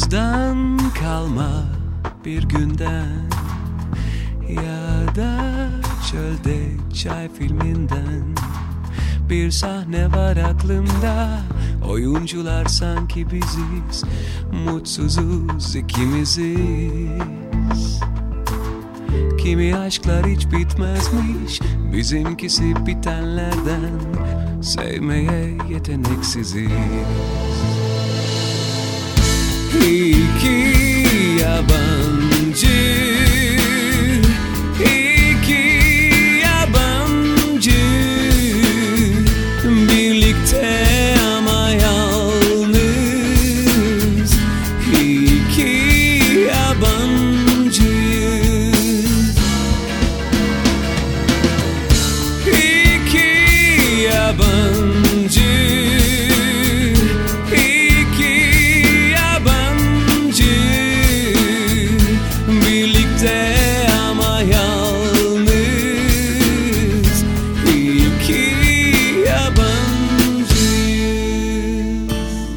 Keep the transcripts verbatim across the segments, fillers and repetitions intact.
Yazdan kalma bir günden ya da çölde çay filminden bir sahne var aklımda. Oyuncular sanki biziz, mutsuzuz ikimiziz. Kimi aşklar hiç bitmezmiş, bizimkisi bitenlerden. Sevmeye yeteneksiziz. İki yabancı, iki yabancı, birlikte ama yalnız. İki yabancı, iki yabancı, iki yabancı, birlikte ama yalnız. İki yabancıyız.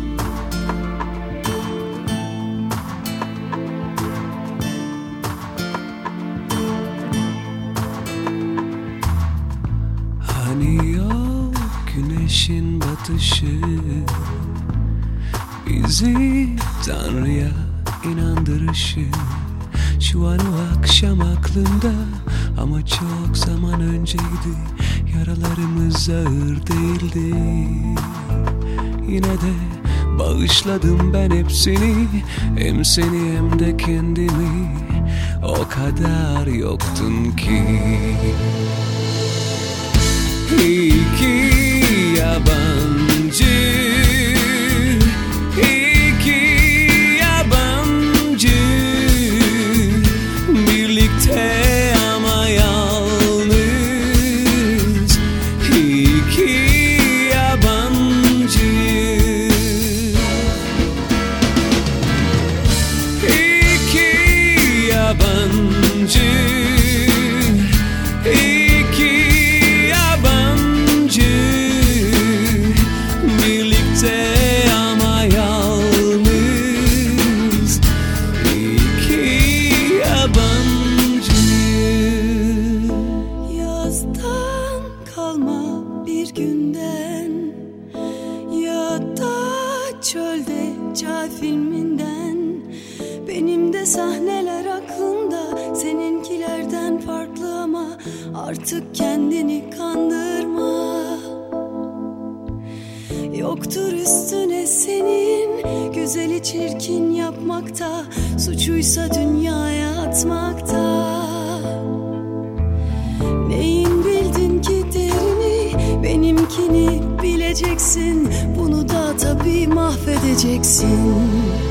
Hani yok güneşin batışı bizi Tanrı'ya inandırışı. Şu an o akşam aklımda ama çok zaman önceydi. Yaralarımız ağır değildi. Yine de bağışladım ben hepsini, hem seni hem de kendimi. O kadar yoktun ki. İki yabancı, iki yabancı, birlikte ama yalnız. İki yabancı, iki yabancı, iki yabancı, birlikte ama yalnız. İki yabancı. Yazdan kalma bir günden ya da çölde çay filminden. Benim de sahneler aklımda, seninkilerden farklı ama artık kendini kandırma. Yoktur üstüne senin, güzeli çirkin yapmakta, suçuysa dünyaya atmakta. Neyin bildin ki derini, benimkini bileceksin. Bunu da tabii mahvedeceksin.